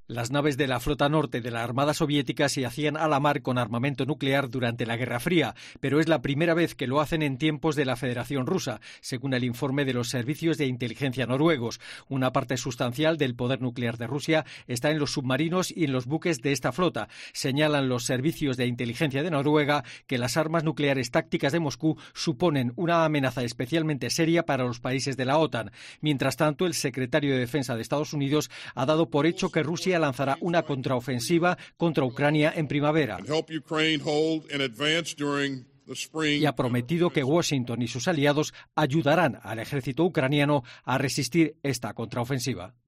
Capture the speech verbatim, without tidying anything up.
Las naves de la flota norte de la Armada Soviética se hacían a la mar con armamento nuclear durante la Guerra Fría, pero es la primera vez que lo hacen en tiempos de la Federación Rusa, según el informe de los servicios de inteligencia noruegos. Una parte sustancial del poder nuclear de Rusia está en los submarinos y en los buques de esta flota. Señalan los servicios de inteligencia de Noruega que las armas nucleares tácticas de Moscú suponen una amenaza especialmente seria para los países de la OTAN. Mientras tanto, el secretario de Defensa de Estados Unidos ha dado por hecho que Rusia lanzará una contraofensiva contra Ucrania en primavera y ha prometido que Washington y sus aliados ayudarán al ejército ucraniano a resistir esta contraofensiva.